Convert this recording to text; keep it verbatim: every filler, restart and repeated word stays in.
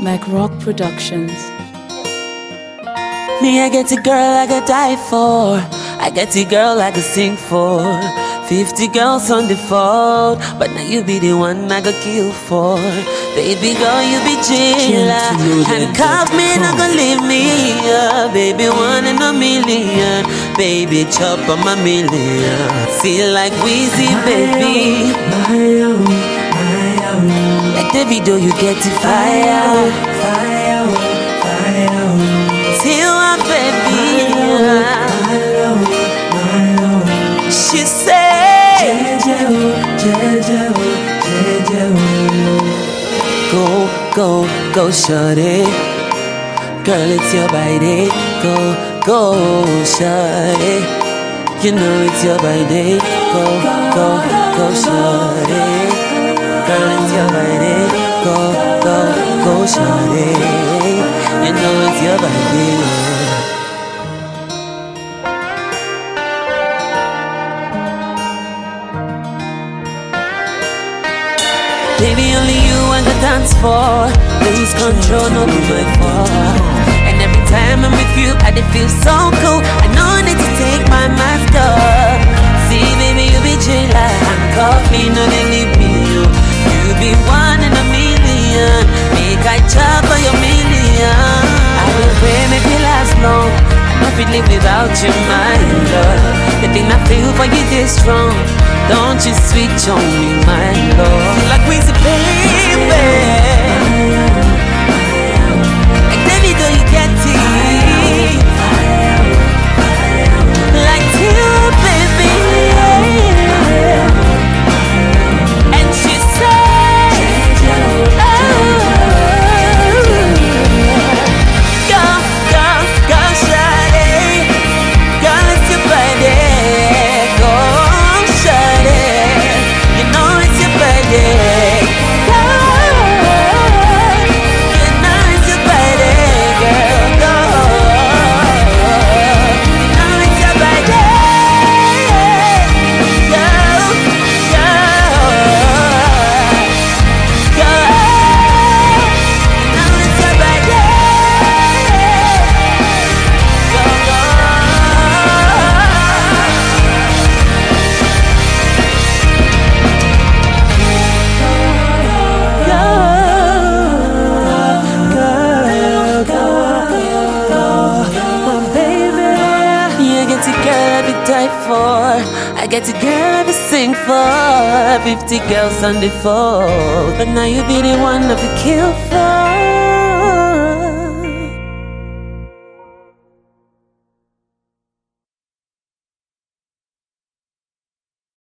like Rock Productions. Me, I get a girl I could die for. I get a girl I could sing for. Fifty girls on the phone, but now you be the one I go kill for. Baby girl, you be jailer. Handcuff me, not gonna leave me here. Baby, one in a million. Baby, chop on my million. Feel like Weezy, baby. Like the video, you get the fire. Fire, fire. Till my baby. She said, go, go, go, shawty. Girl, it's your body. Go, go, shawty. You know it's your body. Go, go, go, shawty. Girl, it's your body. Go, go, go, shawty. You know it's your body. Baby, only you I can dance for. Lose control, no be my fault. And every time I'm with you, I feel so cool. I know I need to take my mask off. See, baby, you be jailer. Handcuff me, no they leave me. You, you be one in a million. Make I chop for your million. I will pray, make it last long. I know if we live without you, my love. The thing I feel for you this strong. Don't you switch on me, my lord. Like Weezy, baby. Like David, do you get it? Like you, baby. And she said, oh, go, go, go, shawty. Go, let's your body. I get a girl to sing for. Fifty girls on the phone, but now you be the one of the kill for.